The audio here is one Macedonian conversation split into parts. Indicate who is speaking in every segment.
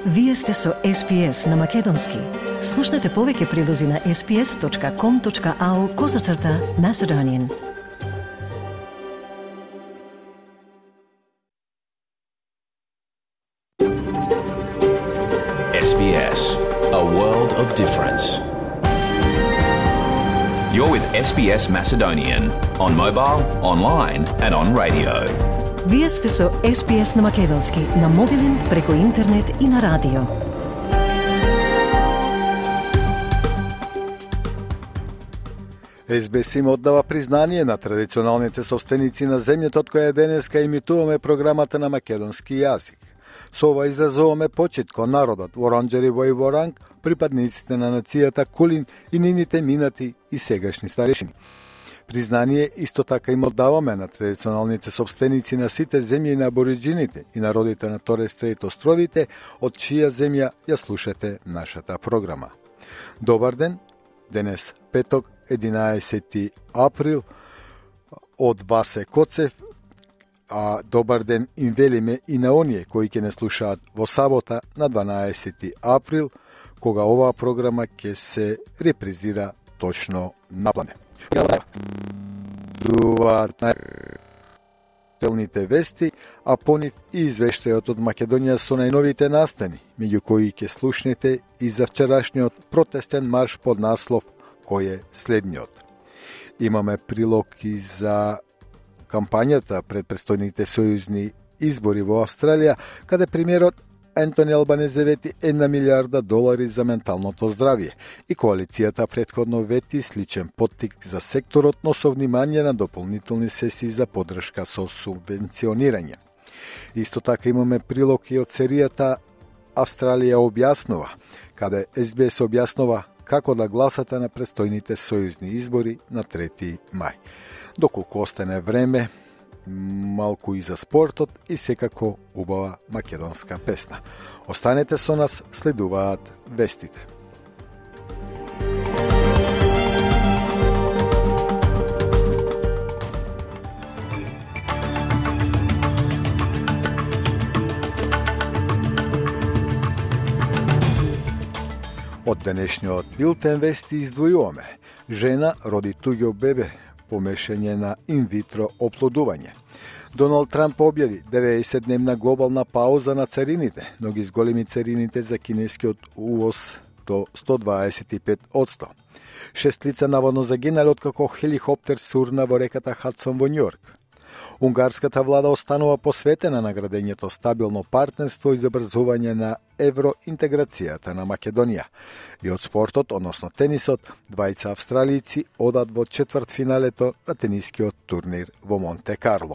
Speaker 1: Вие сте со SPS на Македонски. Слушнете повеќе прилози на sps.com.au/Macedonian.
Speaker 2: SBS, a world of difference. You're with SBS Macedonian on mobile, online and on radio.
Speaker 1: Вие сте со SPS на Македонски, на мобилен, преку интернет и на радио.
Speaker 3: SBS им оддава признание на традиционалните собственици на земјата од која денеска имитуваме програмата на македонски јазик. Со ова изразуваме почит кон народот Воронџериво и Воранг, припадниците на нацијата Кулин и нивните минати и сегашни старешини. Признание исто така им оддаваме на традиционалните собственици на сите земји на абориджините и народите на Торес Стрейт островите, од чија земја ја слушате нашата програма. Добар ден, денес петок, 11 април, од вас е Коцев, а добар ден им велиме и на оние кои ќе не слушаат во сабота на 12 април, кога оваа програма ќе се репризира точно на плане. Дуваат најактуелните вести, а по нив и извештајот од Македонија со најновите настани, меѓу кои ќе слушнете и за вчерашниот протестен марш под наслов кој е следниот. Имаме прилог и за кампањата пред престојните сојузни избори во Австралија, каде премиерот Ентони Албанезе вети $1 милиарда за менталното здравје и коалицијата претходно вети сличен поттик за секторот, но со внимание на дополнителни сесии за поддршка со субвенционирање. Исто така имаме прилог и од серијата Австралија објаснува, каде SBS објаснува како да гласате на престојните сојузни избори на 3 мај. Доколку остане време, малку и за спортот и секако убава македонска песна. Останете со нас, следуваат вестите. Од денешниот билтен вести издвојуваме: жена роди туѓо бебе, помешање на инвитро оплодување. Доналд Трамп објави 90-дневна глобална пауза на царините, но ги зголеми царините за кинескиот увоз до 125%. 6 лица наводно загинале откако хеликоптер сурна во реката Хадсон во Њујорк. Унгарската влада останува посветена на градењето стабилно партнерство и забрзување на евроинтеграцијата на Македонија. И од спортот, односно тенисот, двајца австралијци одат во четвртфиналето на тенискиот турнир во Монте Карло.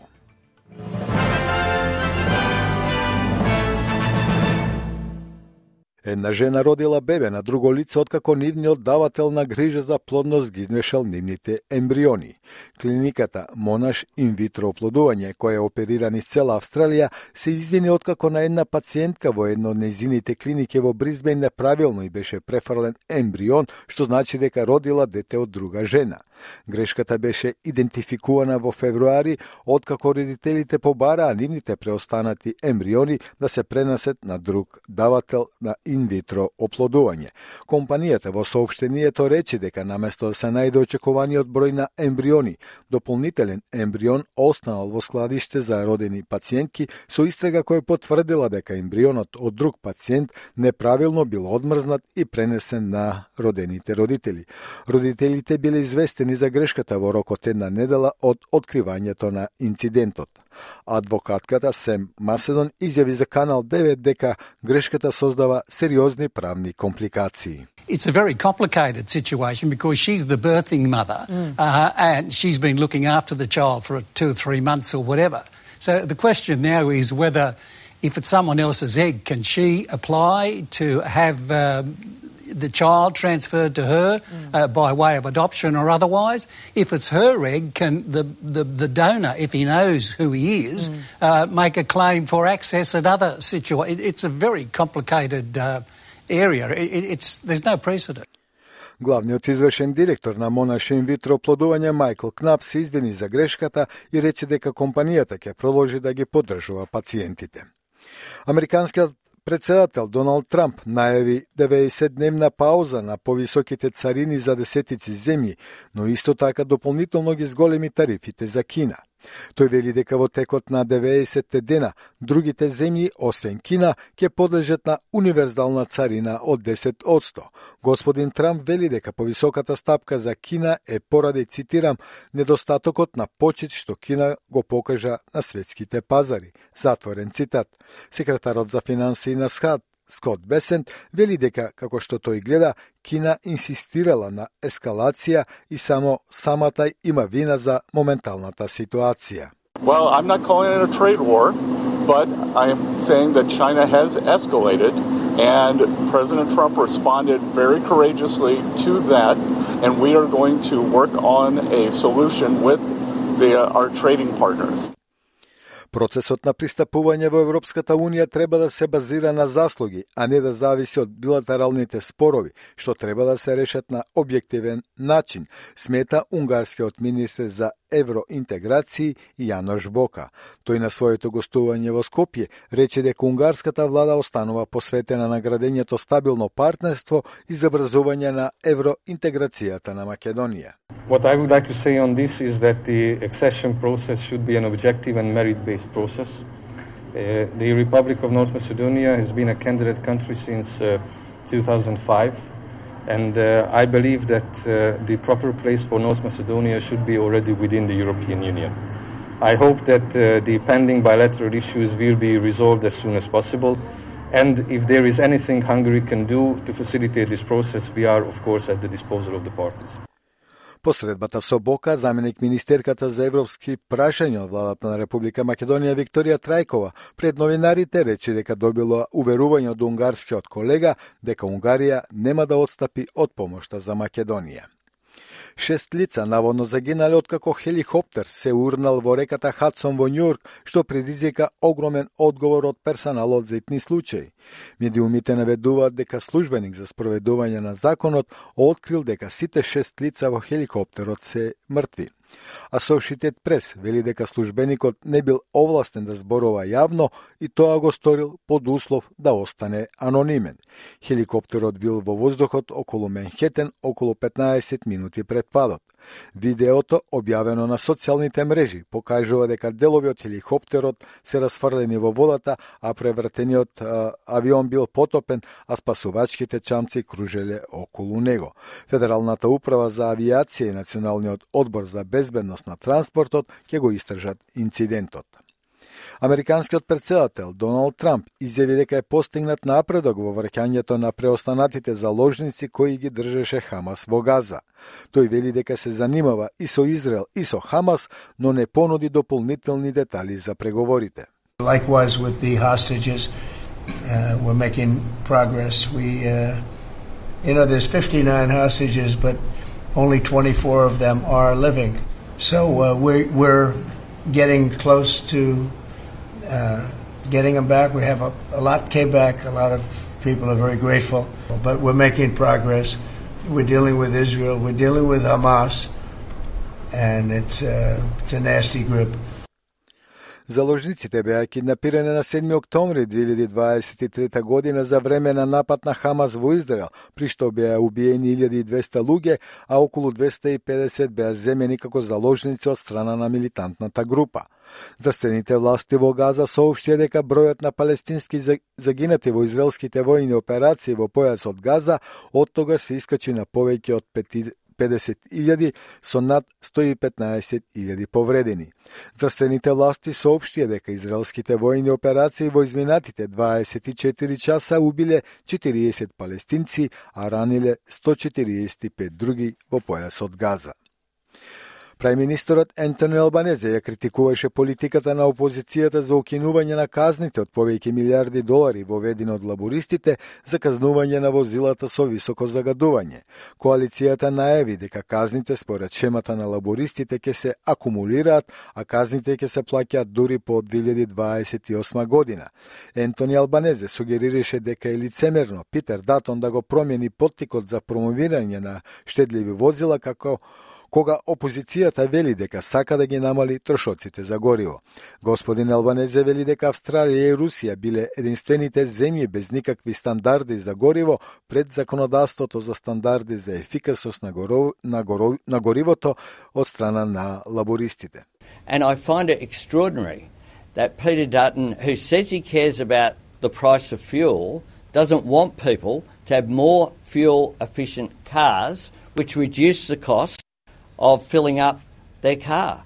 Speaker 3: Една жена родила бебе на друго лице откако нивниот давател на грижа за плодност ги измешал нивните ембриони. Клиниката Монаш инвитро оплодување, која е оперира низ цела Австралија, се извини откако на една пациентка во едно од нејзините клиники во Брисбејн неправилно и беше префрлен ембрион, што значи дека родила дете од друга жена. Грешката беше идентификувана во февруари, откако родителите побараа нивните преостанати ембриони да се пренесат на друг давател на инвитро оплодување. Компанијата во соопштението рече дека наместо да се најде очекуваниот број на ембриони, дополнителен ембрион останал во складиште за родени пациентки со истрага која потврдила дека ембрионот од друг пациент неправилно бил одмрзнат и пренесен на родените родители. Родителите биле известени за грешката во рокот една недела од откривањето на инцидентот. Адвокатката Сем Маседон изјави за Канал 9 дека грешката создава сериозни правни компликации.
Speaker 4: It's a very complicated situation because she's the birthing mother and she's been looking after the child for 2 or 3 months or whatever. So the question now is whether if it's someone else's egg, can she apply to have the child transferred to her by way of adoption or otherwise? If it's her egg, can the donor, if he knows who he is, make a claim for access at other situations? It's a very complicated area. There's no precedent.
Speaker 3: Главниот извршен директор на Монаш инвитро оплодување Майкл Кнап се извини за грешката и рече дека компанијата ќе продолжи да ги поддржува пациентите. Американскиот председател Доналд Трамп најави 90-дневна пауза на повисоките царини за десетици земји, но исто така дополнително ги зголеми тарифите за Кина. Тој вели дека во текот на 90 дена другите земји, освен Кина, ќе подлежат на универзална царина од 10%. Господин Трамп вели дека повисоката стапка за Кина е поради, цитирам, недостатокот на почит што Кина го покажа на светските пазари. Затворен цитат. Секретарот за финансии на СХАД Скот Бесент вели дека, како што тој гледа, Кина инсистирала на ескалација и само самата има вина за моменталната ситуација.
Speaker 5: Well, I'm not calling it a trade war, but I am saying that China has escalated, and President Trump responded very courageously to that, and we are going to work on a solution with our trading partners.
Speaker 3: Процесот на пристапување во Европската Унија треба да се базира на заслуги, а не да зависи од билатералните спорови, што треба да се решат на објективен начин, смета унгарскиот министер за евроинтеграции Јанош Бока. Тој на своето гостување во Скопје рече дека унгарската влада останува посветена на градењето стабилно партнерство и забрзување на евроинтеграцијата на Македонија.
Speaker 6: What I would like to say on this is that the accession process should be an objective and merit-based process. The Republic of North Macedonia has been a candidate country since 2005, and I believe that the proper place for North Macedonia should be already within the European Union. I hope that the pending bilateral issues will be resolved as soon as possible, and if there is anything Hungary can do to facilitate this process, we are, of course, at the disposal of the parties.
Speaker 3: Посредбата со Бока, заменик министерката за европски прашања од владата на Република Македонија Викторија Трајкова пред новинарите рече дека добила уверување од унгарскиот колега дека Унгарија нема да отстапи од помошта за Македонија. 6 лица наводно загинале откако хеликоптер се урнал во реката Хадсон во Њујорк, што предизвика огромен одговор од персоналот за итни случаи. Медиумите наведуваат дека службеник за спроведување на законот открил дека сите 6 лица во хеликоптерот се мртви. Associated Press вели дека службеникот не бил овластен да зборува јавно и тоа го сторил под услов да остане анонимен. Хеликоптерот бил во воздухот околу Менхетен околу 15 минути пред падот. Видеото, објавено на социјалните мрежи, покажува дека делови од хеликоптерот се расфрлени во водата, а превртениот авион бил потопен, а спасувачките чамци кружеле околу него. Федералната управа за авиација и Националниот одбор за безбедност на транспортот ќе го истражат инцидентот. Американскиот председател Доналд Трамп изјави дека е постигнат напредок во враќањето на преостанатите заложници кои ги држеше Хамас во Газа. Тој вели дека се занимава и со Израел и со Хамас, но не понуди дополнителни детали за преговорите.
Speaker 7: Likewise with the hostages, we're making progress. There's 59 hostages, but only 24 of them are living. So we're getting close to getting them back. We have a lot came back. A lot of people are very grateful, but we're making progress. We're dealing with Israel. We're dealing with Hamas, and it's a nasty group.
Speaker 3: Заложниците беа киднапирани на 7 октомври 2023 година за време на напад на Хамас во Израел, при што беа убиени 1200 луѓе, а околу 250 беа земени како заложници од страна на милитантната група. Здравствените власти во Газа соопштија дека бројот на палестински загинати во израелските војни операции во појасот Газа од тогаш се искачи на повеќе од 50.000 со над 115.000 повредени. Здравствените власти соопштија дека израелските војни операции во изминатите 24 часа убиле 40 палестинци, а раниле 145 други во појасот Газа. Прајминистерот Ентони Албанезе ја критикуваше политиката на опозицијата за укинување на казните од повеќе милиарди долари воведени од лабористите за казнување на возилата со високо загадување. Коалицијата најави дека казните според шемата на лабористите ќе се акумулираат, а казните ќе се плаќаат дури по 2028 година. Ентони Албанезе сугерираше дека е лицемерно Питер Датон да го промени поттикот за промовирање на штедливи возила како кога опозицијата вели дека сака да ги намали трошоците за гориво. Господин Албанезе вели дека Австралија и Русија биле единствените земји без никакви стандарди за гориво пред законодавството за стандарди за ефикасност на горивото од страна на лабористите.
Speaker 8: And I find it extraordinary that Peter Dutton, who says he cares about the price of fuel, doesn't want people to have more fuel-efficient cars, which reduce the cost of filling up their car.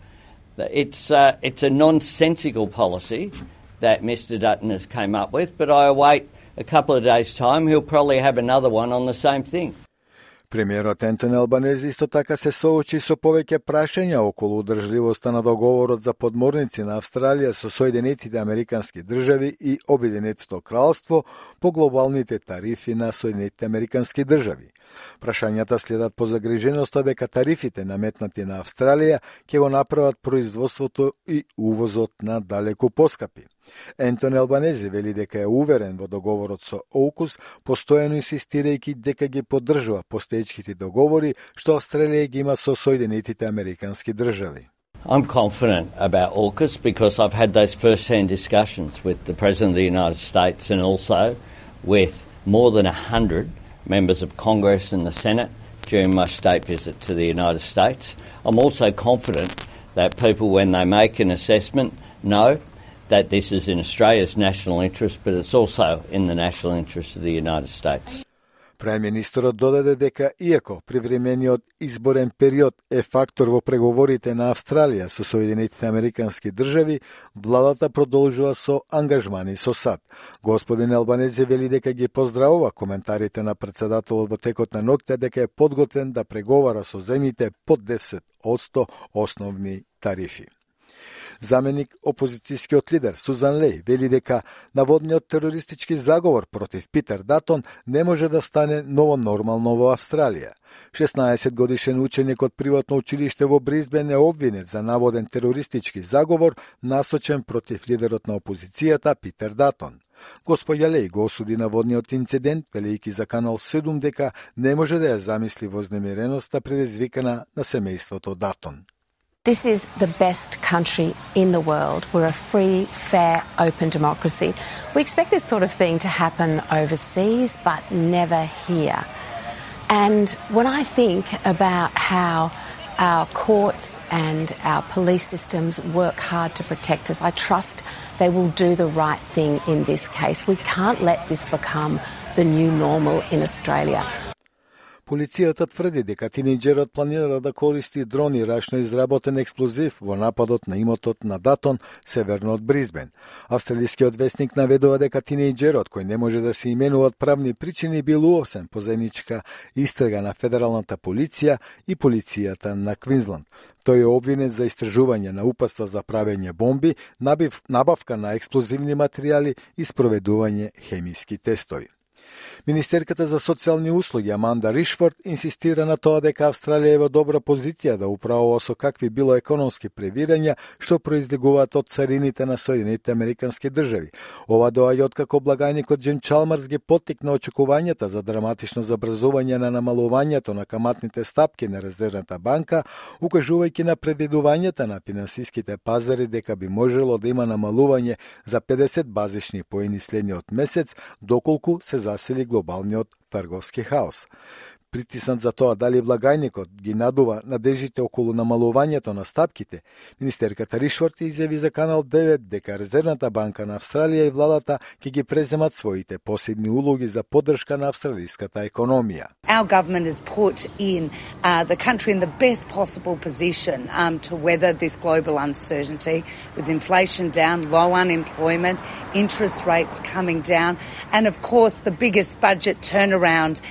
Speaker 8: It's a nonsensical policy that Mr Dutton has come up with, but I await a couple of days' time. He'll probably have another one on the same thing.
Speaker 3: Премиерот Ентони Албанези исто така се соочи со повеќе прашања околу одржливоста на договорот за подморници на Австралија со Соединетите Американски држави и Обединетото кралство по глобалните тарифи на Соединетите Американски држави. Прашањата следат по загриженоста дека тарифите наметнати на Австралија ќе го направат производството и увозот на далеку поскапи. Ентони Албанези вели дека е уверен во договорот со AUKUS, постојано инсистирајќи дека ги поддржува постоечките договори што Австралија ги има со Соединетите Американски држави.
Speaker 8: I'm confident about AUKUS because I've had those first-hand discussions with the President of the United States and also with more than 100 members of Congress and the Senate during my state visit to the United States. I'm also confident that people, when they make an assessment, know that this is in Australia's national interest, but it's also in the national interest of the United States.
Speaker 3: Премиерот додаде дека иако привремениот изборен период е фактор во преговорите на Австралија со Соединетите Американски држави, владата продолжува со ангажмани со САД. Господин Албанезе вели дека ги поздравува коментарите на председателот во текот на ноќта дека е подготвен да преговара со земјите под 10% основни тарифи. Заменик опозицијскиот лидер Сузан Леј вели дека наводниот терористички заговор против Питер Датон не може да стане ново нормално во Австралија. 16-годишен ученик од приватно училиште во Бризбен е обвинет за наводен терористички заговор насочен против лидерот на опозицијата Питер Датон. Господја Леј го осуди наводниот инцидент, велејќи за Канал 7 дека не може да ја замисли вознемиреноста предизвикана на семејството Датон.
Speaker 9: This is the best country in the world. We're a free, fair, open democracy. We expect this sort of thing to happen overseas, but never here. And when I think about how our courts and our police systems work hard to protect us, I trust they will do the right thing in this case. We can't let this become the new normal in Australia.
Speaker 3: Полицијата тврди дека тинејџерот планира да користи дрон и рачно изработен експлозив во нападот на имотот на Датон, северно од Бризбен. Австралискиот весник наведува дека тинејџерот, кој не може да се именува од правни причини, бил уопсен по заедничка истрага на федералната полиција и полицијата на Квинсланд. Тој е обвинет за истражување на упатства за правење бомби, набавка на експлозивни материјали и спроведување хемиски тестови. Министерката за социјални услуги Аманда Ришфорд инсистира на тоа дека Австралија е во добра позиција да управува со какви било економски превирања што произлегуваат од царините на Соединетите Американски држави. Ова доаѓа откако благајникот Джим Чалмарс ги поттикна очекувањата за драматично забрзување на намалувањето на каматните стапки на Резервната банка, укажувајќи на предвидувањата на финансиските пазари дека би можело да има намалување за 50 базични поени следниот месец, доколку се засили глобалниот трговски хаос. Притиснат за тоа дали влагајникот ги надува надежите околу намалувањето на стапките, министерката Ришфорд изјави за Канал 9 дека Резервната банка на Австралија и владата ќе ги преземат своите посебни улоги за поддршка на австралиската економија.
Speaker 10: Our government has put in the country in the best possible position to weather this global uncertainty, with inflation down, low unemployment, interest rates coming down, and of course the biggest budget turnaround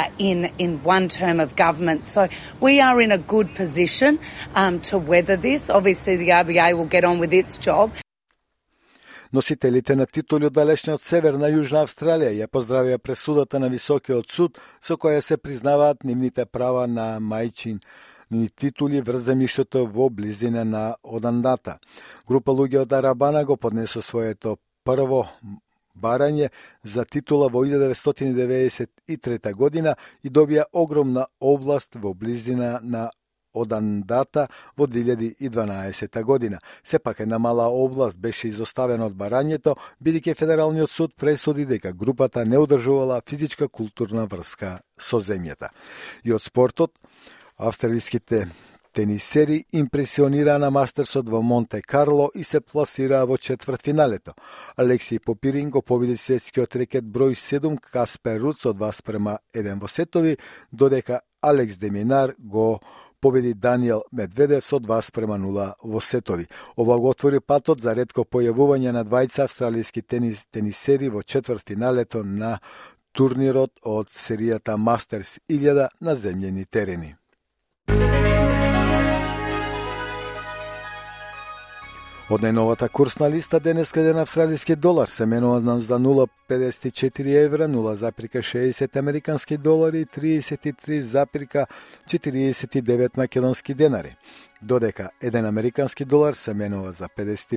Speaker 10: in one term of government. So we are in a good position to weather this. Obviously the RBA will get on with its job.
Speaker 3: Носителите на титули од далечниот север на Јужна Австралија ја поздравија пресудата на Високиот суд со која се признаваат нивните права на мајчин титули врз земјиштето во близина на Одандата. Група луѓе од Арабана го поднесо своето прво барање за титула во 1993 година и добија огромна област во близина на одан дата во 2012 година. Сепак една мала област беше изоставена од барањето, бидејќи Федералниот суд пресуди дека групата не одржувала физичка културна врска со земјата. И од спортот, австралиските тенисери импресионираа на Мастерсот во Монте Карло и се пласираа во четвртфиналето. Алексиј Попирин го победи светскиот рекет број 7 Каспер Руд со 2:1 во сетови, додека Алекс Деминар го победи Даниел Медведев со 2:0 во сетови. Ова го отвори патот за ретко појавување на двајца австралиски тенисери во четвртфиналето на турнирот од серијата Мастерс 1000 на земјени терени. Од најновата курсна листа денеска еден австралиски долар се менува за 0,54 евра, 0,60 американски долари и 33,49 македонски денари, додека еден американски долар се менува за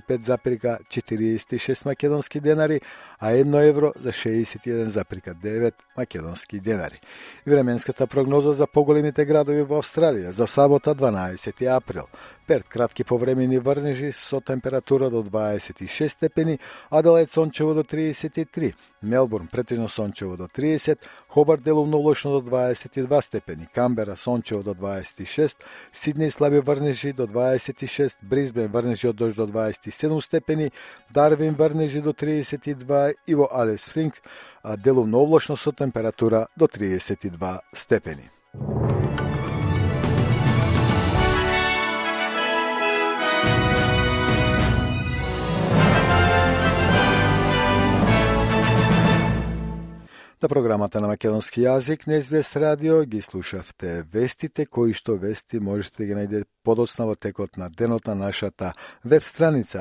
Speaker 3: 55,46 македонски денари, а 1 евро за 61,9 македонски денари. Временската прогноза за поголемите градови во Австралија за сабота 12 април. Перт кратки повремени врнежи со температура до 26 степени, Аделаид сончево до 33, Мелбурн претежно сончево до 30, Хобарт делумно облачно до 22 степени, Камбера сончево до 26, Сиднеј слаби врнежи до 26, Брисбен врнежи од дожд до 27 степени, Дарвин врнежи до 32 и во Алис Спрингс делумно облачно со температура до 32 степени. На програмата на македонски јазик на SBS радио ги слушавте вестите, кои што вести можете да ги најдете подоцна во текот на денот на нашата веб страница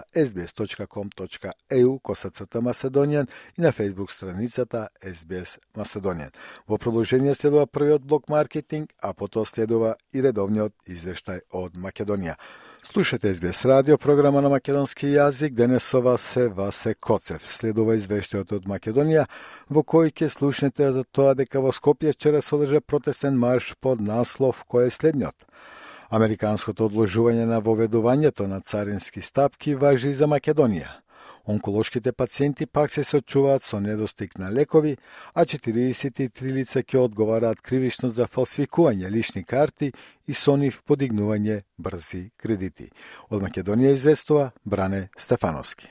Speaker 3: sbs.com.eu/Macedonian и на Facebook страницата SBS Macedonian. Во продолжение следува првиот блок маркетинг, а потоа следува и редовниот извештај од Македонија. Слушате SBS радио, програма на македонски јазик. Денес со вас е Васе Коцев. Следува извештајот од Македонија, во кој ќе слушнете за тоа дека во Скопје вчера се одржа протестен марш под наслов кој е следниот. Американското одложување на воведувањето на царински стапки важи и за Македонија. Онколошките пациенти пак се соочуваат со недостиг на лекови, а 43 лица ќе одговараат кривично за фалсификување лични карти и со нив подигнување брзи кредити. Од Македонија известува Бране Стефановски.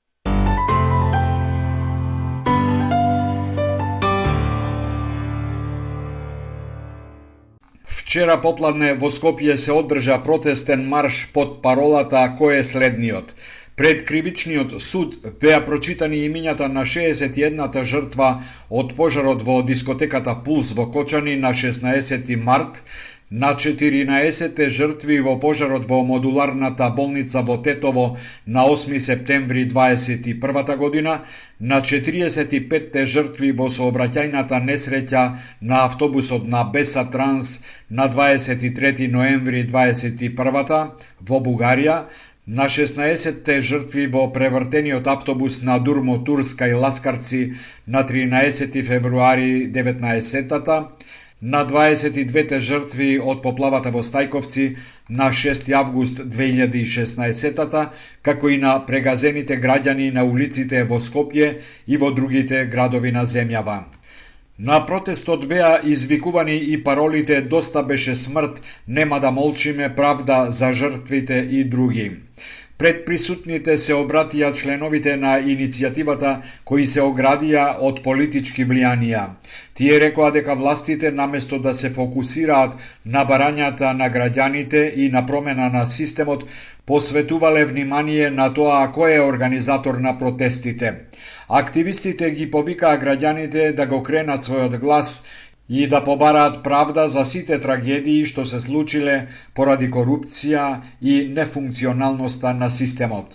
Speaker 11: Вчера попладне во Скопје се одржа протестен марш под паролата кој е следниот. Пред кривичниот суд беа прочитани имињата на 61-та жртва од пожарот во дискотеката Пулс во Кочани на 16 март, на 14 жртви во пожарот во модуларната болница во Тетово на 8 септември 21 година, на 45 жртви во сообраќајната несреќа на автобусот на Беса Транс на 23 ноември 21 во Бугарија, на 16 жртви во превртениот автобус на Дурмо Турска и Ласкарци на 13 февруари 19-та, на 22 жртви од поплавата во Стајковци на 6 август 2016-та, како и на прегазените граѓани на улиците во Скопје и во другите градови на земјава. На протестот беа извикувани и паролите "Доста беше смрт, нема да молчиме, правда за жртвите" и други. Пред присутните се обратија членовите на иницијативата кои се оградија од политички влијанија. Тие рекоа дека властите наместо да се фокусираат на барањата на граѓаните и на промена на системот, посветувале внимание на тоа кој е организатор на протестите. Активистите ги повикаа граѓаните да го кренат својот глас и да побараат правда за сите трагедии што се случиле поради корупција и нефункционалноста на системот.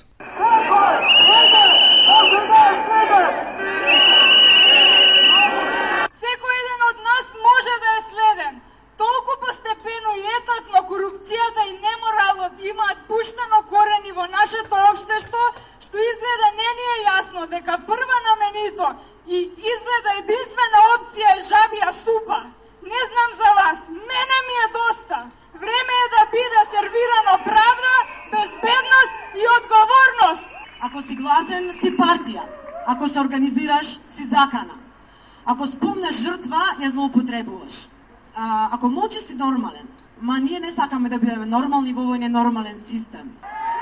Speaker 12: Секој еден од нас може да е следен. Толку постепено и етатно корупцијата и неморалот имаат пуштено корени во нашето општество, што изгледа не ни е јасно дека прва наменито и изгледа единствена опција е жабија супа. Не знам за вас, мене ми е доста. Време е да биде сервирано правда, безбедност и одговорност.
Speaker 13: Ако си гласен, си партија. Ако се организираш, си закана. Ако спомнеш жртва, ја злоупотребуваш. Ако молчиш, си нормален. Ма ние не сакаме да бидеме нормални во овој ненормален систем.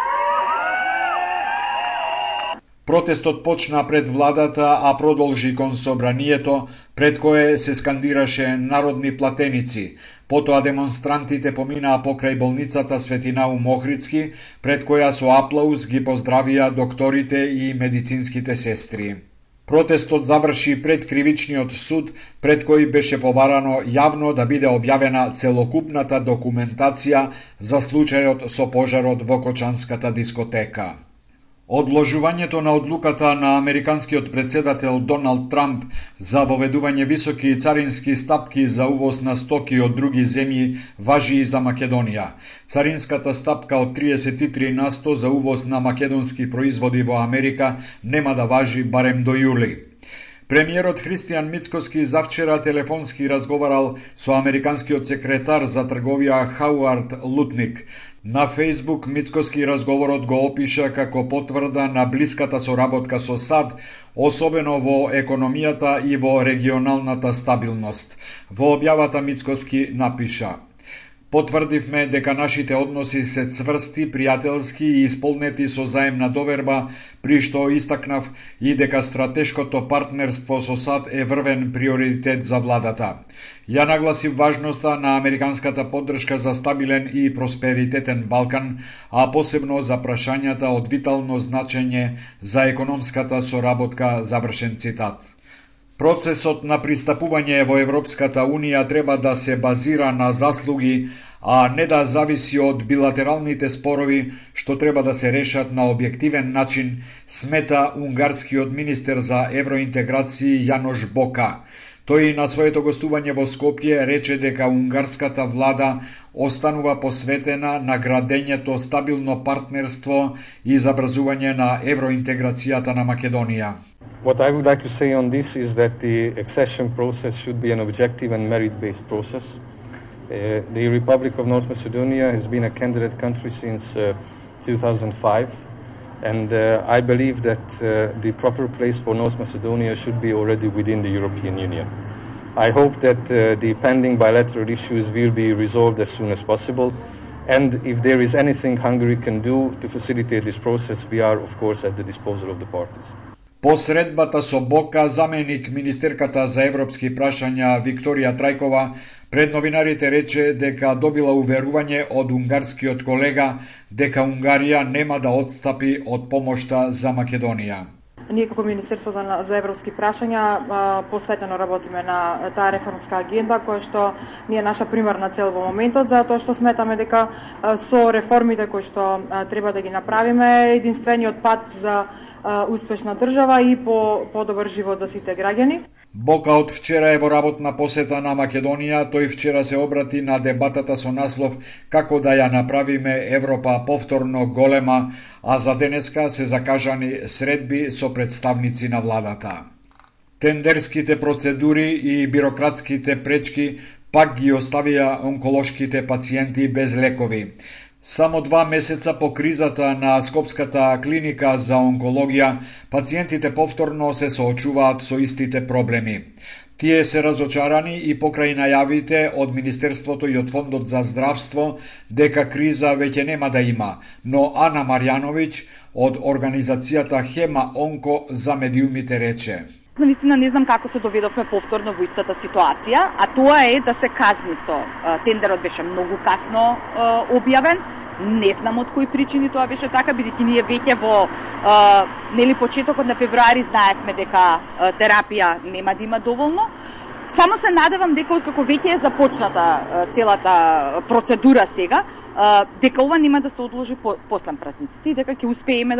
Speaker 11: Протестот почна пред владата, а продолжи кон собранието, пред кое се скандираше народни платеници. Потоа демонстрантите поминаа покрај болницата Свети Наум Охридски, пред која со аплауз ги поздравија докторите и медицинските сестри. Протестот заврши пред кривичниот суд, пред кој беше побарано јавно да биде објавена целокупната документација за случајот со пожарот во Кочанската дискотека. Одложувањето на одлуката на американскиот председател Доналд Трамп за воведување високи царински стапки за увоз на стоки од други земји важи и за Македонија. Царинската стапка од 33% за увоз на македонски производи во Америка нема да важи барем до јули. Премиерот Христијан Мицкоски завчера телефонски разговарал со американскиот секретар за трговија Хауард Лутник. На Фейсбук Мицкоски разговорот го опиша како потврда на блиската соработка со САД, особено во економијата и во регионалната стабилност. Во објавата Мицкоски напиша: Потврдивме дека нашите односи се цврсти, пријателски и исполнети со заемна доверба, при што истакнав и дека стратешкото партнерство со САД е врвен приоритет за владата. Ја нагласив важноста на американската поддршка за стабилен и просперитетен Балкан, а посебно за прашањата од витално значење за економската соработка, завршен цитат. Процесот на пристапување во Европската Унија треба да се базира на заслуги, а не да зависи од билатералните спорови што треба да се решат на објективен начин, смета унгарскиот министер за евроинтеграција Јанош Бока. Тој на своето гостување во Скопје рече дека унгарската влада останува посветена на градењето стабилно партнерство и забрзување на евроинтеграцијата на Македонија.
Speaker 6: What I would like to say on this is that the accession process should be an objective and merit-based process. The Republic of North Macedonia has been a candidate country since 2005, and I believe that the proper place for North Macedonia should be already within the European Union. I hope that the pending bilateral issues will be resolved as soon as possible, and if there is anything Hungary can do to facilitate this process, we are, of course, at the disposal of the parties.
Speaker 11: По средбата со Бока, заменик министерката за европски прашања Викторија Трајкова пред новинарите рече дека добила уверување од унгарскиот колега дека Унгарија нема да отстапи од помошта за Македонија.
Speaker 14: Ние како Министерство за европски прашања посветено работиме на таа реформска агенда која што ни е наша примарна цел во моментот, затоа што сметаме дека со реформите кои што треба да ги направиме единствениот пат за успешна држава и по-добар живот за сите граѓани.
Speaker 11: Бока од вчера е во работна посета на Македонија. Тој вчера се обрати на дебатата со наслов како да ја направиме Европа повторно голема, а за денеска се закажани средби со представници на владата. Тендерските процедури и бирократските пречки пак ги оставија онколошките пациенти без лекови. Само 2 месеца по кризата на Скопската клиника за онкологија, пациентите повторно се соочуваат со истите проблеми. Тие се разочарани и покрај најавите од Министерството и од Фондот за здравство дека криза веќе нема да има, но Ана Марјановиќ од организацијата Хема Онко за медиумите рече:
Speaker 15: Наистина не знам како се доведовме повторно во истата ситуација, а тоа е да се казни со тендерот беше многу касно објавен. Не знам од кои причини тоа беше така, бидејќи ние веќе во почетокот на февруари знаевме дека терапија нема да има доволно. Само се надевам дека откако веќе е започната целата процедура сега, дека ова нема да се одложи после празниците и дека ќе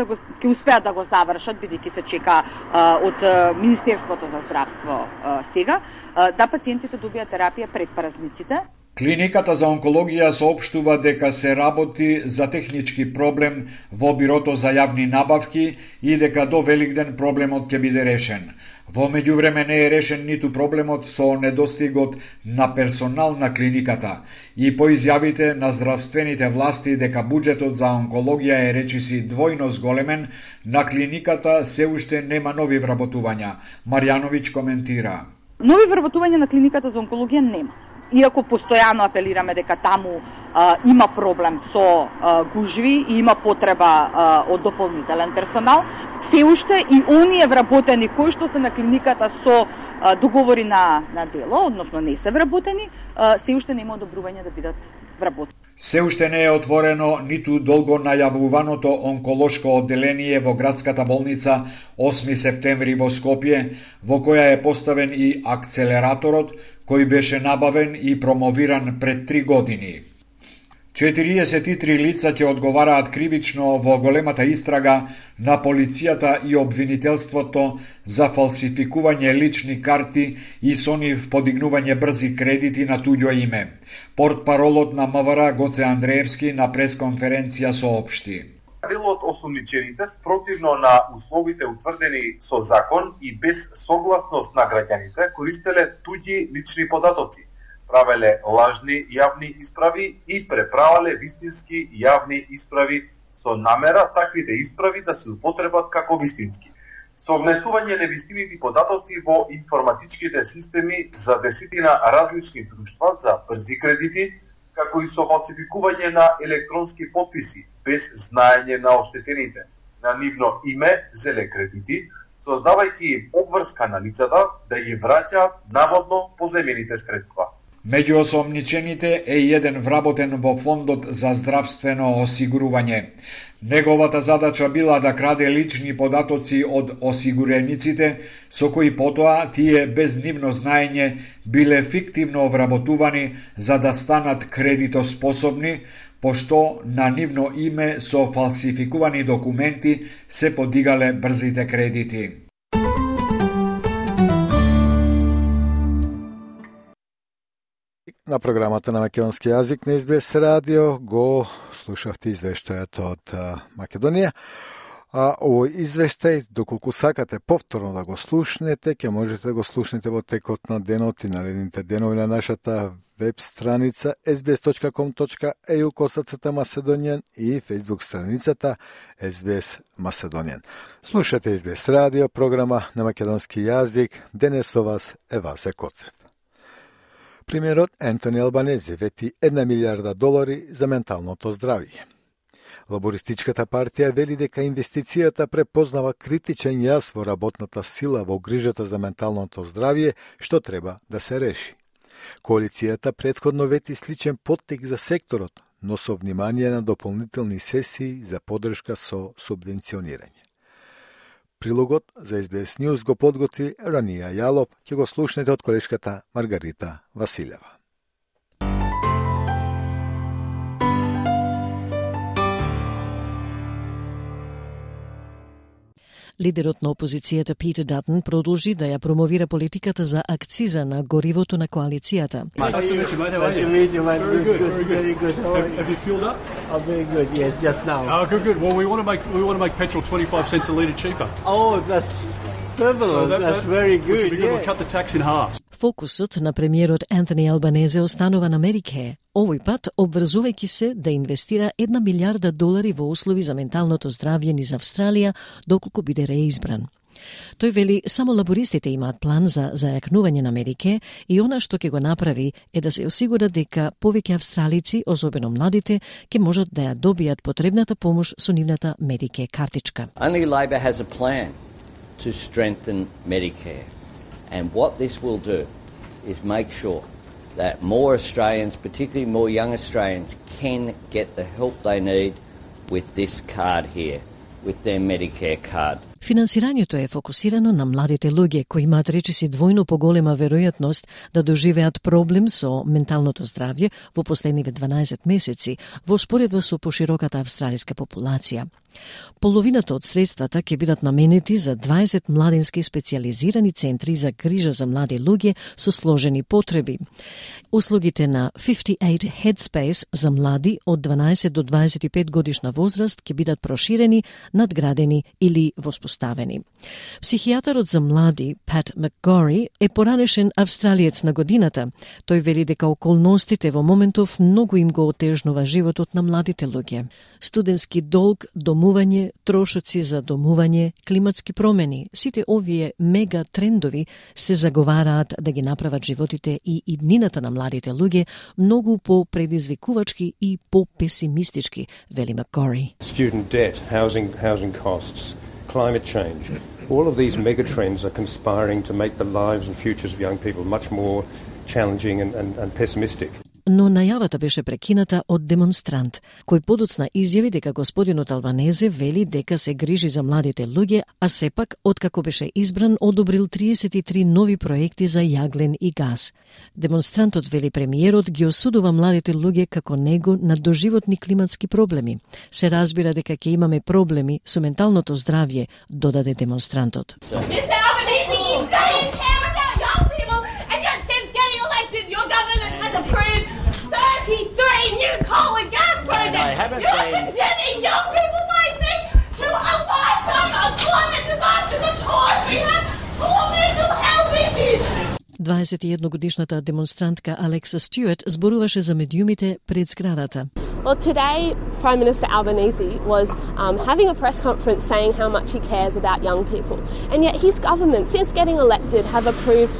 Speaker 15: успеат да го завршат, бидејќи се чека од Министерството за здравство сега, да пациентите добијат терапија пред празниците.
Speaker 11: Клиниката за онкологија соопштува дека се работи за технички проблем во Бирото за јавни набавки и дека до Великден проблемот ќе биде решен. Во меѓувреме не е решен ниту проблемот со недостигот на персонал на клиниката и по изјавите на здравствените власти дека буџетот за онкологија е речиси двојно зголемен, на клиниката се уште нема нови вработувања. Марјановиќ коментира.
Speaker 15: Нови вработувања на клиниката за онкологија нема. Иако постојано апелираме дека таму има проблем со гужви и има потреба од дополнителен персонал, се уште и оние вработени кои што се на клиниката со договори на дело, односно не се вработени, се уште нема одобрување да бидат вработени.
Speaker 11: Се уште не е отворено ниту долго најавуваното онколошко одделение во градската болница 8 септември во Скопје, во која е поставен и акцелераторот кој беше набавен и промовиран пред 3 години. 43 лица ќе одговараат кривично во големата истрага на полицијата и обвинителството за фалсификување лични карти и со нив подигнување брзи кредити на туѓо име. Портпаролот на МВР Гоце Андреевски на пресконференција соопшти.
Speaker 16: Дел од осумничените спротивно на условите утврдени со закон и без согласност на граѓаните користеле туѓи лични податоци, правеле лажни јавни исправи и преправале вистински јавни исправи со намера таквите исправи да се употребат како вистински. Со внесување невистините податоци во информатичките системи за десетина различни друштва за брзи кредити, како и со фалсификување на електронски подписи, без знаење на оштетените, на нивно име зеле кредити, создавајќи обврска на лицата да ги враќаат наводно поземените средства.
Speaker 11: Меѓу осомничените е и еден вработен во Фондот за здравствено осигурување. Неговата задача била да краде лични податоци од осигурениците, со кои потоа тие без нивно знаење биле фиктивно вработувани за да станат кредитоспособни, пошто на нивно име со фалсификувани документи се подигале брзите кредити.
Speaker 3: На програмата на македонски јазик на СБС радио го слушавте извештајот од Македонија. А овој извештај, доколку сакате повторно да го слушнете, ќе можете да го слушнете во текот на денот и наредните денови на нашата веб страница sbs.com.eu/Macedonian и Facebook страницата SBS Macedonian. Слушате СБС радио, програма на македонски јазик. Денес со вас е Васе Коцев. Премиерот Ентони Албанези вети $1 милиарда за менталното здравје. Лабористичката партија вели дека инвестицијата препознава критичен јас во работната сила во грижата за менталното здравје, што треба да се реши. Коалицијата претходно вети сличен поттик за секторот, но со внимание на дополнителни сесии за поддршка со субвенционирање. Прилогот за SBS News го подготви Рания Јалоп, ќе го слушнете од колешката Маргарита Василева.
Speaker 1: Лидерот на опозицијата Питер Датон продолжи да ја промовира политиката за акциза на горивото на коалицијата.
Speaker 17: Have you fueled up?
Speaker 18: Oh, very good. Yes, just now.
Speaker 17: Oh, good. Well, we want to make petrol 25 cents a litre cheaper.
Speaker 18: Oh, that's fabulous. That's very good.
Speaker 17: We should be able to cut the tax in half.
Speaker 1: Фокусот на премиерот Ентони Албанезе останува на Медикеј, овој пат обврзувајќи се да инвестира $1 милиарда во услови за менталното здравје низ Австралија доколку биде реизбран. Тој вели само лабористите имаат план за зајакнување на Медикеј и она што ќе го направи е да се осигура дека повеќе австралици, особено младите, ќе можат да ја добијат потребната помош со нивната Медикеј картичка.
Speaker 8: Only Labor has a plan to strengthen Medicare. And what this will do is make sure that more Australians, particularly more young Australians, can get the help they need with this card here, with their Medicare card.
Speaker 1: Финансирањето е фокусирано на младите луѓе кои имаат речиси двојно поголема веројатност да доживеат проблем со менталното здравје во последниве 12 месеци во споредба со пошироката австралиска популација. Половината од средствата ќе бидат наменети за 20 младински специјализирани центри за грижа за млади луѓе со сложени потреби. Услугите на 58 Headspace за млади од 12 до 25 годишна возраст ќе бидат проширени, надградени или воспоставени. Психијатарот за млади Пат Макгори е поранешен австралиец на годината. Тој вели дека околностите во моментов многу им го отежнува животот на младите луѓе. Студентски долг, домување, трошоци за домување, климатски промени, сите овие мега трендови се заговараат да ги направат животите и иднината на младите луѓе многу по-предизвикувачки и по-песимистички, вели Макгори.
Speaker 19: Student debt, housing costs, climate change. All of these mega trends are conspiring to make the lives and futures of young people much more challenging and pessimistic.
Speaker 1: Но најавата беше прекината од демонстрант, кој подоцна изјави дека господинот Албанезе вели дека се грижи за младите луѓе, а сепак, откако беше избран, одобрил 33 нови проекти за јаглен и газ. Демонстрантот вели премиерот ги осудува младите луѓе како него на доживотни климатски проблеми. Се разбира дека ќе имаме проблеми со менталното здравје, додаде демонстрантот.
Speaker 20: New coal and gas projects. You're condemning young people like me to a lifetime of climate disasters and tours. We have poor mental health issues.
Speaker 1: 21-годишната демонстрантка Алекса Стюарт зборуваше за медиумите пред зградата.
Speaker 21: Well, today, Prime Minister Albanese was having a press conference saying how much he cares about young people. And yet his government, since getting elected, have approved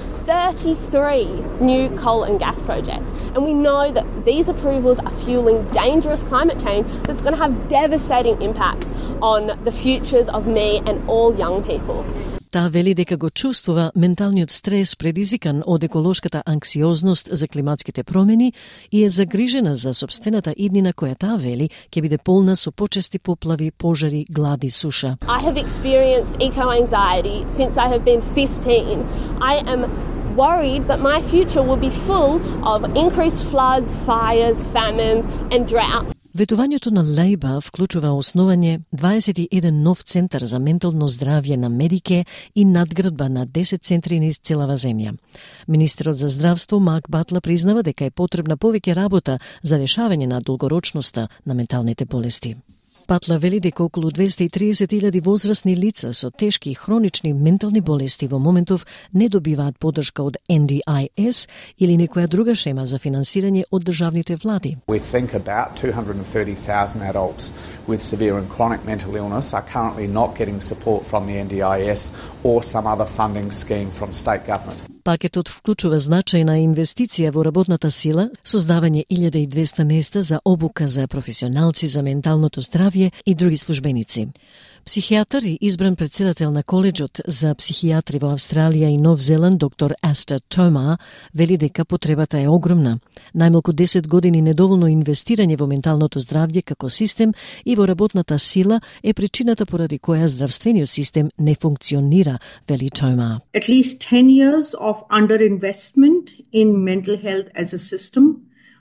Speaker 21: 33 new coal and gas projects. And we know that these approvals are fueling dangerous climate change that's going to have devastating impacts on the futures of me and all young people.
Speaker 1: Таа вели дека го чувствува менталниот стрес предизвикан од еколошката анксиозност за климатските промени и е загрижена за собствената иднина која таа вели ќе биде полна со почести поплави, пожари, глади, суша.
Speaker 21: I have experienced eco-anxiety since I have been 15. I am worried that my future will be full of increased floods, fires, famine and drought.
Speaker 1: Ветувањето на Лейба вклучува основање 21 нов центар за ментално здравје на Медике и надградба на 10 центри низ целава земја. Министерот за здравство Марк Батлер признава дека е потребна повеќе работа за решавање на долгорочноста на менталните болести. Батлер вели дека околу 230.000 возрастни лица со тешки и хронични ментални болести во моментов не добиваат поддршка од NDIS или некоја друга шема за финансирање од државните влади.
Speaker 22: We think about 230,000 adults with severe and chronic mental illness are currently not getting support from the NDIS or some other funding scheme from state governments.
Speaker 1: Пакетот вклучува значајна инвестиција во работната сила, создавање 1200 места за обука за професионалци за менталното здравје и други службеници. Психијатар и избран председател на коледжот за психијатри во Австралија и Нов Зеланд, доктор Астер Тома, вели дека потребата е огромна. Најмалку 10 години недоволно инвестирање во менталното здравје како систем и во работната сила е причината поради која здравствениот систем не функционира, вели Тома.
Speaker 23: At least 10 years of underinvestment in mental health as a system,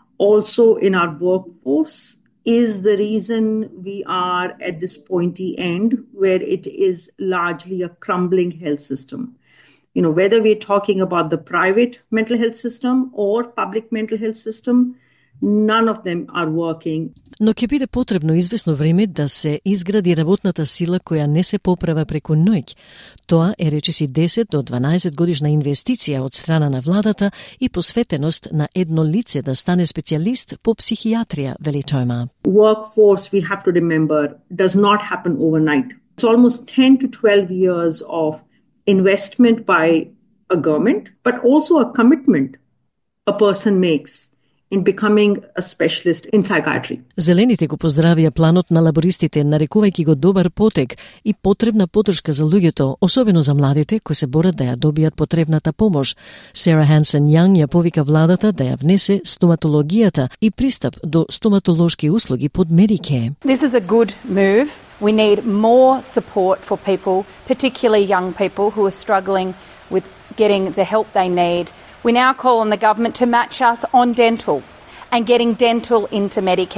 Speaker 23: also in our workforce, is the reason we are at this pointy end where it is largely a crumbling health system. You know, whether we're talking about the private mental health system or public mental health system, none of them are working.
Speaker 1: Но ќе биде потребно извесно време да се изгради работната сила која не се поправа преку ноќ. Тоа е речиси 10 до 12 годишна инвестиција од страна на владата и посветеност на едно лице да стане специјалист по психијатрија, вели Тома.
Speaker 23: Workforce, we have to remember, does not happen overnight. It's almost 10 to 12 years of investment by a government, but also a commitment a person makes in becoming a specialist in psychiatry.
Speaker 1: Зелените го поздравија планот на лабористите, нарекувајќи го добар потек и потребна поддршка за луѓето, особено за младите кои се борат да ја добијат потребната помош. Сара Хансен Јанг ја повика владата да ја внесе стоматологијата и пристап до стоматолошки услуги под Medicare.
Speaker 24: This is a good move. We need more support for people, particularly young people who are struggling with getting the help they need. We now call on the government to match us on dental and getting dental into Medicare.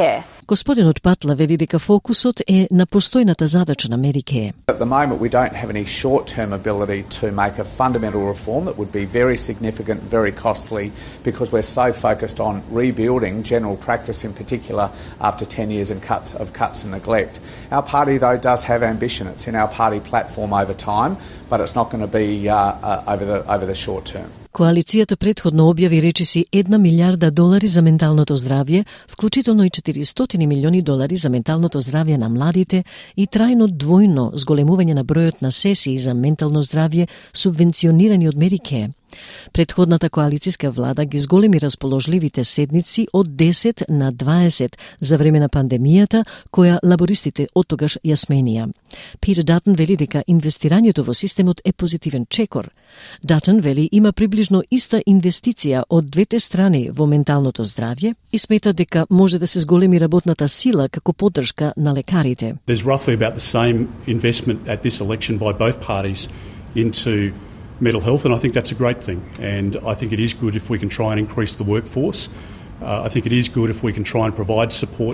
Speaker 1: Господинот Патла вели дека фокусот е на постојната задача на Медикеј.
Speaker 22: At the moment we don't have any short-term ability to make a fundamental reform that would be very significant, very costly, because we're so focused on rebuilding general practice in particular after 10 years of cuts and neglect. Our party though does have ambition. It's in our party platform over time, but it's not going to be over the short term.
Speaker 1: Коалицијата претходно објави речиси $1 милиарда за менталното здравје, вклучително и $400 милиони за менталното здравје на младите и трајно двојно зголемување на бројот на сесии за ментално здравје субвенционирани од Медикеј. Претходната коалицијска влада ги зголеми расположливите седници од 10 на 20 за време на пандемијата, која лабористите оттогаш ја сменија. Питер Датон вели дека инвестирањето во системот е позитивен чекор. Датон вели има приближно иста инвестиција од двете страни во менталното здравје и смета дека може да се зголеми работната сила како поддршка на лекарите.
Speaker 17: There's roughly about the same investment at this election by both parties into mental health, and I think that's a great thing. And I think it is good if we can try and increase the workforce. I think it is good if we can try and provide support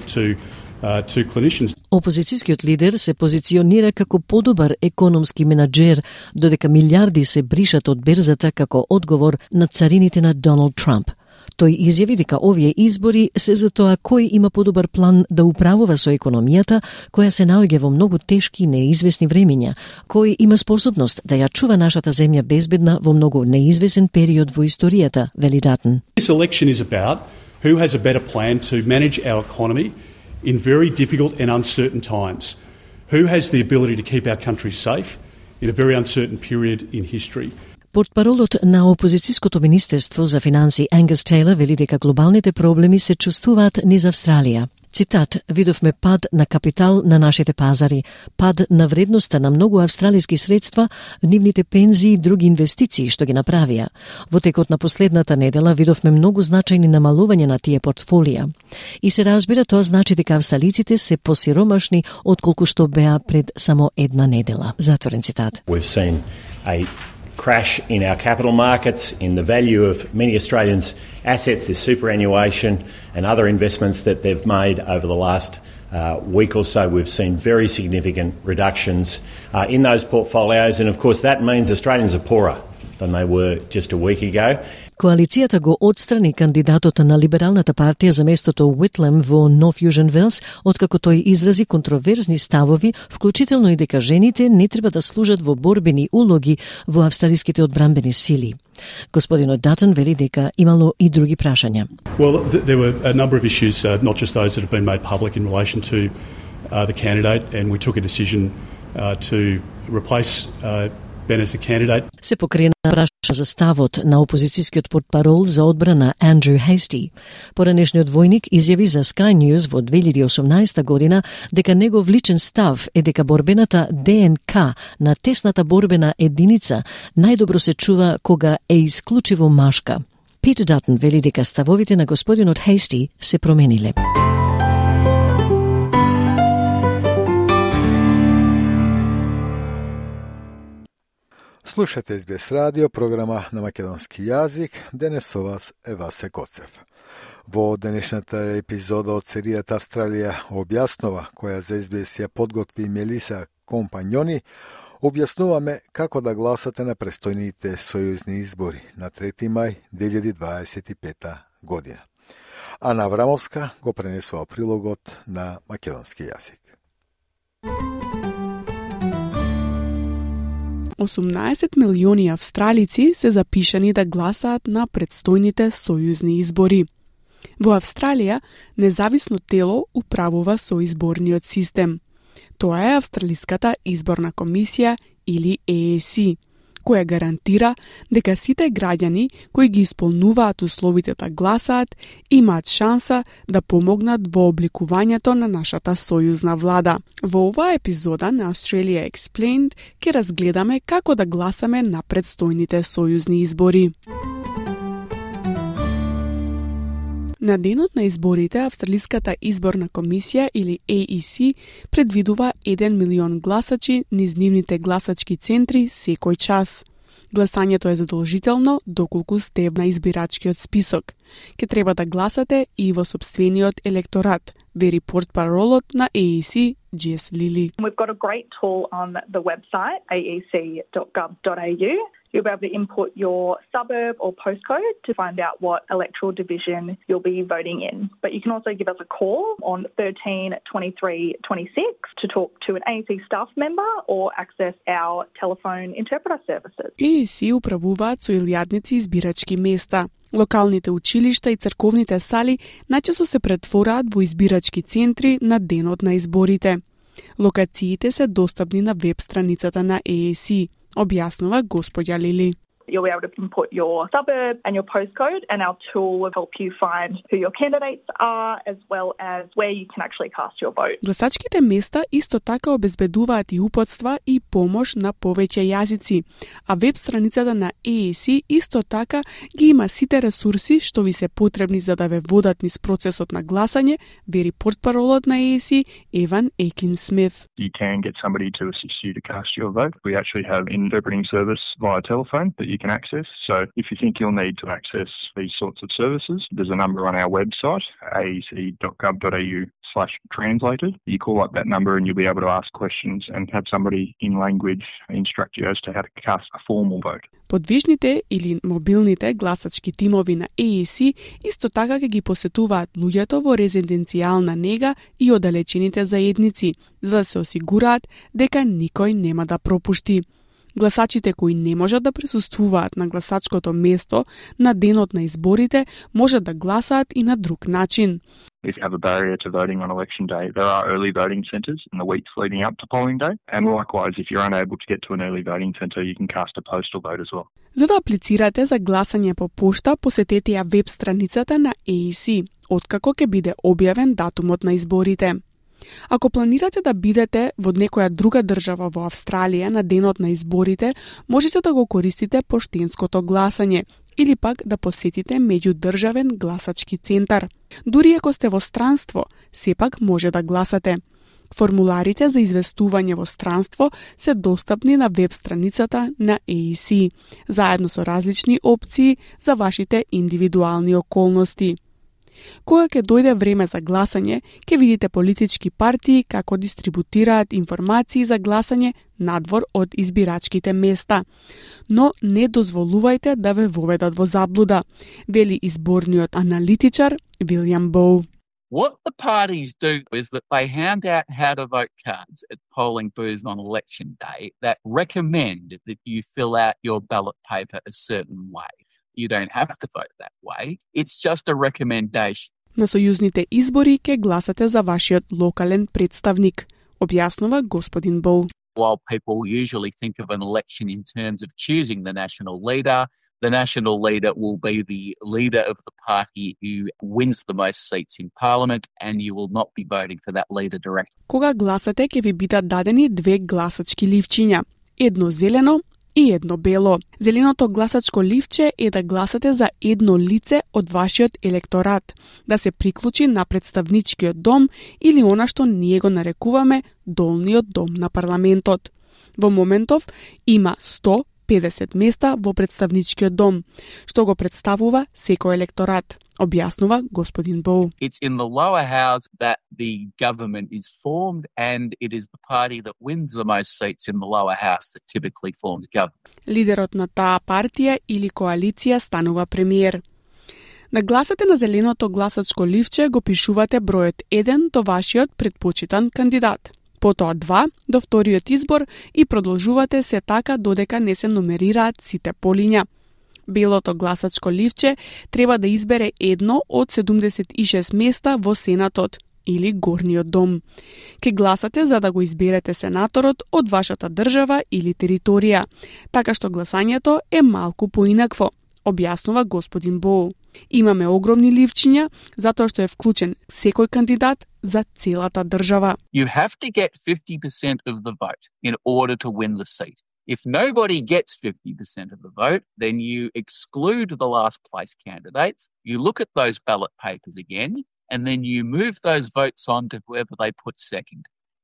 Speaker 17: to clinicians.
Speaker 1: Опозицијскиот лидер се позиционира како подобар економски менаџер, додека милиарди се бришат од берзата како одговор на царините на Доналд Трамп. Тој изјави дека овие избори се за тоа кој има подобар план да управува со економијата, која се наоѓа во многу тешки и неизвестни времиња, кој има способност да ја чува нашата земја безбедна во многу неизвестен период во историјата, вели Датон.
Speaker 17: This election is about who has a better plan to manage our economy in very difficult and uncertain times. Who has the ability to keep our country safe in a very uncertain period in history.
Speaker 1: Портпаролот на опозицијското министерство за финанси Ангус Тейлор вели дека глобалните проблеми се чувствуваат низ Австралија. Цитат: "Видовме пад на капитал на нашите пазари, пад на вредноста на многу австралиски средства, нивните пензии и други инвестиции што ги направија. Во текот на последната недела видовме многу значајни намалувања на тие портфолија. И се разбира, тоа значи дека австралиците се посиромашни отколку што беа пред само една недела." Затворен цитат.
Speaker 2: We've seen a crash in our capital markets, in the value of many Australians' assets, their superannuation and other investments that they've made over the last week or so. We've seen very significant reductions in those portfolios, and of course that means Australians are poorer than they were just a week ago.
Speaker 1: Коалицијата го отстрани кандидатот на Либералната партија за местото Уитлем во Нов Јужен Велс, откако тој изрази контроверзни ставови, вклучително и дека жените не треба да служат во борбени улоги во австралиските одбранбени сили. Господинот Датон вели дека имало и други прашања.
Speaker 17: Well, there were a number of issues, not just those that have been made public in relation to the candidate, and we took a decision to replace Ben as the candidate.
Speaker 1: Се покрена прашање за ставот на опозицијскиот портпарол за одбрана Андрю Хейсти. Поранешниот војник изјави за Sky News во 2018 година дека негов личен став е дека борбената ДНК на тесната борбена единица најдобро се чува кога е исклучиво машка. Питер Датон вели дека ставовите на господинот Хейсти се промениле.
Speaker 3: Слушате СБС радио, програма на македонски јазик. Денес со вас е Васе Коцев. Во денешната епизода од серијата Австралија објаснува, која за СБС ја подготви Мелиса Компањони, објаснуваме како да гласате на престојните сојузни избори на 3 мај 2025 година. Ана Аврамовска го пренесува прилогот на македонски јазик.
Speaker 4: 18 милиони австралици се запишани да гласаат на предстојните сојузни избори. Во Австралија, независно тело управува со изборниот систем. Тоа е Австралиската изборна комисија или AAC, која гарантира дека сите граѓани кои ги исполнуваат условите да гласаат имаат шанса да помогнат во обликувањето на нашата сојузна влада. Во оваа епизода на Australia Explained ќе разгледаме како да гласаме на предстојните сојузни избори. На денот на изборите, Австралиската изборна комисија или AEC предвидува 1 милион гласачи низ нивните гласачки центри секој час. Гласањето е задолжително доколку сте на избирачкиот список. Ке треба да гласате и во сопствениот електорат, вери портпаролот на AEC Джес Лили.
Speaker 5: We've got a great tool on the website aec.gov.au. You'll be able to input your suburb or postcode to find out what electoral division you'll be voting in. But you can also give us a call on 13 23 26 to talk to an AEC staff member or access our telephone interpreter services.
Speaker 4: AEC управуваат со илјадници избирачки места. Локалните училишта и црковните сали најчесто се претвораат во избирачки центри на денот на изборите. Локациите се достапни на веб страницата на AEC, објаснува господја Лили.
Speaker 5: You'll be able to input your suburb and your postcode, and our tool will help you find who your candidates are, as well as where you can actually cast your vote.
Speaker 4: Гласачките места исто така обезбедуваат и упатства и помош на повеќе јазици, а веб страницата на AEC исто така ги има сите ресурси што ви се потребни за да ве водат низ процесот на гласање, вери портпаролот на AEC Еван Екин Смит.
Speaker 7: You can get somebody to assist you to cast your vote. We actually have an interpreting service via telephone that you can access. So if you think you'll need to access these sorts of services, there's a number on our website, aec.gov.au/translated. You call up that number and you'll be able to ask questions and have somebody in language instruct you as to how to cast a formal vote.
Speaker 4: Подвижните или мобилните гласачки тимови на AEC исто така ќе ги посетуваат луѓето во резиденцијална нега и оддалечените заедници, за да се осигураат дека никој нема да пропушти. Гласачите кои не можат да присуствуваат на гласачкото место на денот на изборите можат да гласаат и на друг начин.
Speaker 7: If you have a barrier to voting on election day, there are early voting centres in the weeks leading up to polling day. And likewise, if you're unable to get to an early voting centre, you can cast a postal vote as well.
Speaker 4: За да аплицирате за гласање по пошта, посетете ја веб страницата на AEC, откако ќе биде објавен датумот на изборите. Ако планирате да бидете во некоја друга држава во Австралија на денот на изборите, можете да го користите поштенското гласање или пак да посетите меѓудржавен гласачки центар. Дури ако сте во странство, сепак може да гласате. Формуларите за известување во странство се достапни на веб страницата на AEC, заедно со различни опции за вашите индивидуални околности. Кога ќе дојде време за гласање, ќе видите политички партии како дистрибутираат информации за гласање надвор од избирачките места. Но не дозволувајте да ве воведат во заблуда, вели изборниот аналитичар Вилјам Боу.
Speaker 9: What the parties do is that they hand out how to vote cards at polling booths on election day that recommend that you fill out your ballot paper a certain way. You don't have to vote that way. It's just a recommendation.
Speaker 4: На сојузните избори ќе гласате за вашиот локален представник, објаснува господин Боу.
Speaker 9: While people usually think of an election in terms of choosing the national leader will be the leader of the party who wins the most seats in parliament, and you will not be voting for that leader directly.
Speaker 4: Кога гласате ќе ви бидат дадени две гласачки ливчиња, едно зелено и едно бело. Зеленото гласачко ливче е да гласате за едно лице од вашиот електорат, да се приклучи на представничкиот дом или она што ние го нарекуваме долниот дом на парламентот. Во моментов има 150 места во представничкиот дом, што го представува секој електорат, објаснува господин Боу.
Speaker 9: It's in the lower house that the government is formed, and it is the party that wins the most seats in the lower house that typically forms government.
Speaker 4: Лидерот на таа партија или коалиција станува премиер. На гласате на зеленото гласачко ливче го пишувате бројот 1 до вашиот предпочитан кандидат, потоа 2 до вториот избор и продолжувате се така додека не се номерираат сите полиња. Белото гласачко ливче треба да избере едно од 76 места во Сенатот или Горниот дом. Ке гласате за да го изберете сенаторот од вашата држава или територија, така што гласањето е малку поинакво, објаснува господин Боу. Имаме огромни ливчиња затоа што е вклучен секој кандидат за целата држава.
Speaker 9: You have to get 50% of the vote in order to win the seat. If nobody gets 50% of the vote, then you exclude the last place candidates, you look at those ballot papers again, and then you move those votes on to whoever they put second.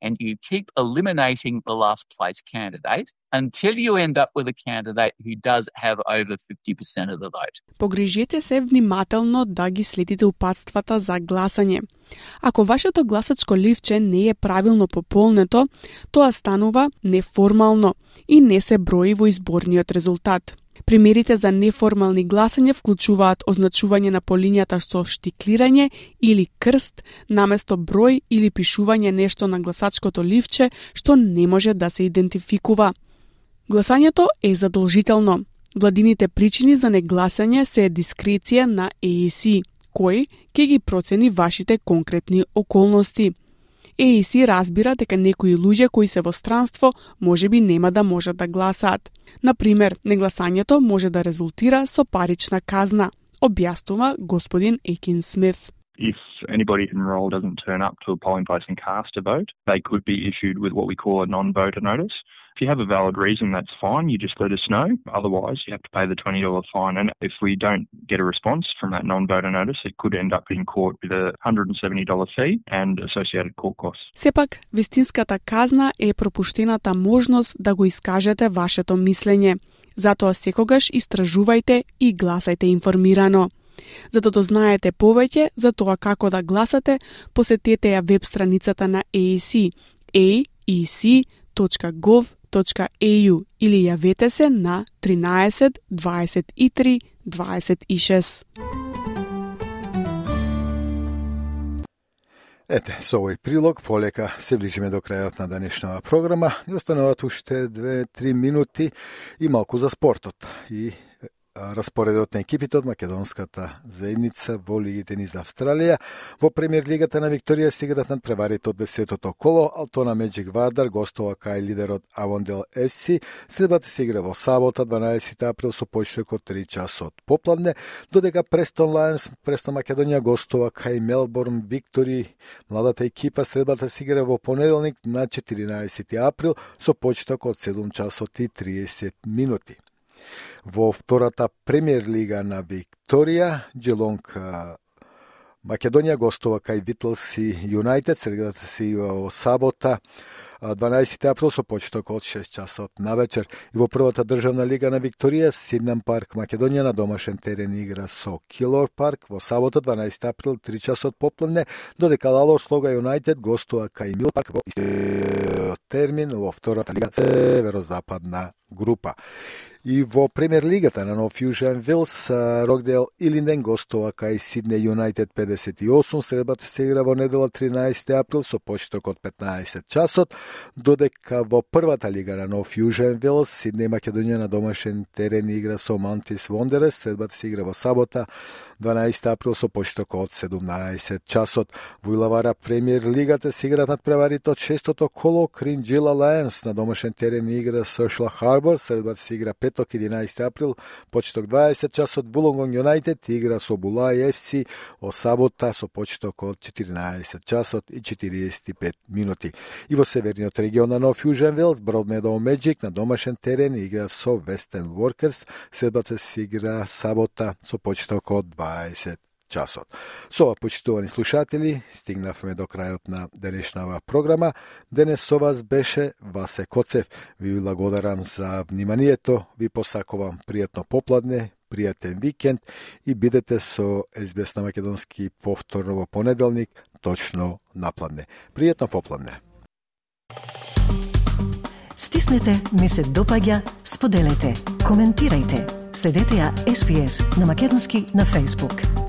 Speaker 9: and you keep eliminating the last place candidate until you end up with a candidate who does have over 50% of the vote.
Speaker 4: Погрижете се внимателно да ги следите упатствата за гласање. Ако вашето гласачко ливче не е правилно пополнето, тоа станува неформално и не се брои во изборниот резултат. Примерите за неформални гласања вклучуваат означување на полињата со штиклирање или крст, наместо број или пишување нешто на гласачкото ливче што не може да се идентификува. Гласањето е задолжително. Владините причини за негласање се дискреција на AEC, кој ќе ги процени вашите конкретни околности. AEC разбира дека некои луѓе кои се во странство можеби нема да можат да гласаат. Например, негласањето може да резултира со парична казна, објаснува господин Екин Смит.
Speaker 7: If anybody enrolled doesn't turn up to a polling place and cast a vote, they could be issued with what we call a non-voter notice. If you have a valid reason, that's fine. You just let us know. Otherwise, you have to pay the $20 fine. And if we don't get a response from that non-voter notice, it could end up in court with a $170 fee and associated court costs.
Speaker 4: Сепак, вистинската казна е пропуштената можност да го искажете вашето мислење. Затоа секогаш истражувајте и гласајте информирано. За да дознаете повеќе за тоа како да гласате, посетете ја веб страницата на AEC, aec.gov.au или јавете се на 13 23 26.
Speaker 3: Ете, со овој прилог полека се ближиме до крајот на денешната програма. Ни остануваат уште 2-3 минути и малку за спортот. И распоредот на екипите од македонската заедница во лигите низ Австралија. Во премиер лигата на Викторија се играат надпреварите од 10-тото коло. Алтона Меджик Вардар гостува кај лидерот Авондел FC. Средбата се игра во сабота 12 април со почеток од 3 часот попладне, додека Престон Лајонс, Престон Македонија гостува кај Мелбурн Виктори. Младата екипа средбата се игра во понеделник на 14 април со почеток од 7 часот и 30 минути. Во втората премиер лига на Викторија, Джелонг Македонија гостува кај Витлси Юнајтед. Средбата се игра во сабота 12 април со почеток од 6 часот на вечер. И во првата државна лига на Викторија, Сиднам Парк Македонија на домашен терен игра со Килор Парк во сабота 12 април 3 часот попладне, додека Лалор Слога Юнајтед гостува кај Мил Парк во термин во втората лига северозападна група. И во премиер лигата на Нов Јужен Вилс, Рокдейл Илинден гостува кај Сидне Юнајтед 58. Средбата се игра во недела 13 април со почеток од 15 часот, додека во првата лига на Нов Јужен Вилс, Сидне Македонија на домашен терен игра со Мантис Вондерес. Средбата се игра во сабота 12 април со почеток од 17 часот. Во Илавара премиер лигата се играат надпреварите од 6-тото коло. Кринџила Лајонс на домашен терен игра со Шла Харбор. Средбата се игра 11 април, почеток 20 часот. Вулонгонг Юнајтед игра со Булај FC во сабота со почеток од 14 часот и 45 минути. И во северниот регион на Нов Јужен Вилс, Бродмедоу Меджик на домашен терен игра со Вестен Воркерс. Средбата се игра сабота со почеток од 20 часот. Со ова, почитувани слушатели, стигнавме до крајот на денешнава програма. Денес со вас беше Васе Коцев. Ви благодарам за вниманието, ви посакувам пријатно попладне, пријатен викенд и бидете со СБС на македонски повторно во понеделник, точно напладне. Пријатно попладне.
Speaker 1: Стиснете, ми се допаѓа, споделете, коментирајте. Следете ја SBS на македонски на Facebook.